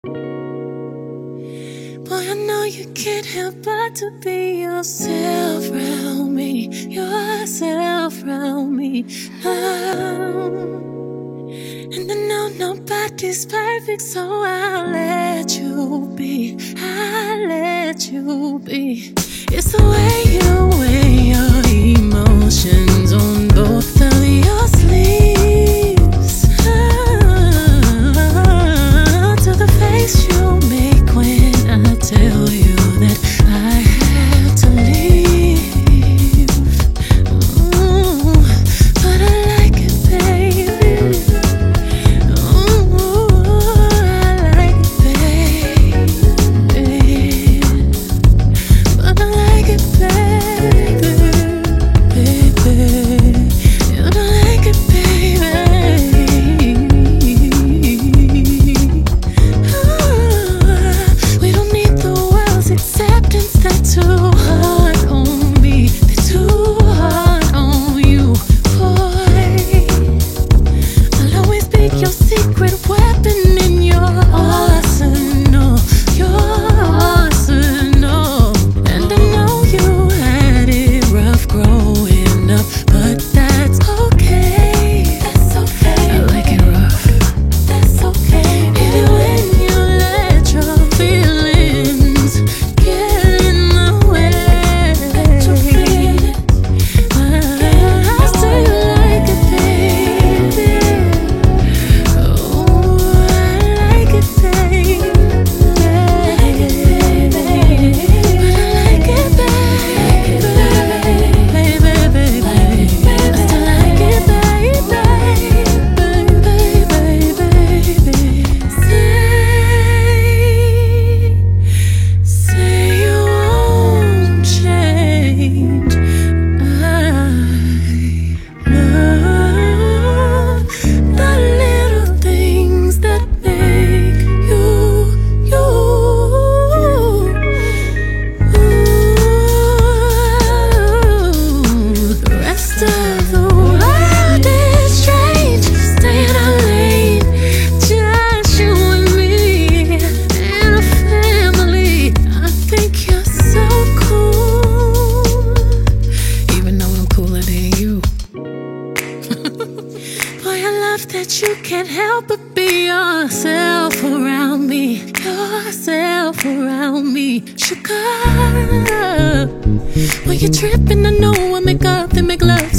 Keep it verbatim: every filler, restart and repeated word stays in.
Boy, I know you can't help but to be yourself around me, yourself around me now. And I know nobody's perfect, so I'll let you be, I'll let you be. It's the way you weigh your emotions on both of your sleeves, oh, to the face you make when I tell you that I have to leave. Ooh, but I like it, baby. Ooh, I like it, baby. But I like it, baby, baby. You don't like it, baby. Ooh, we don't need the world's acceptance. They're too hard on me. They're too hard on you, boy. I'll always be your secret weapon in your arsenal, your arsenal. And I know you had it rough growing up, but that's okay. That's okay. I like it rough. That's okay. Even when you let your feelings get in the way, let your feelings I still like it, baby. Oh, I like it, baby. But I like it, baby. Baby, baby, baby. I still like it, baby. Baby, baby, baby. Say, say you won't change. I love the little things that make you, you. Ooh, the rest of the world is strange. Stay in our lane, just you and me and a family. I think you're so cool, even though I'm cooler than you. Boy, I love that you can't help but be yourself around me, yourself around me, sugar. When you're tripping, I know I make up and make love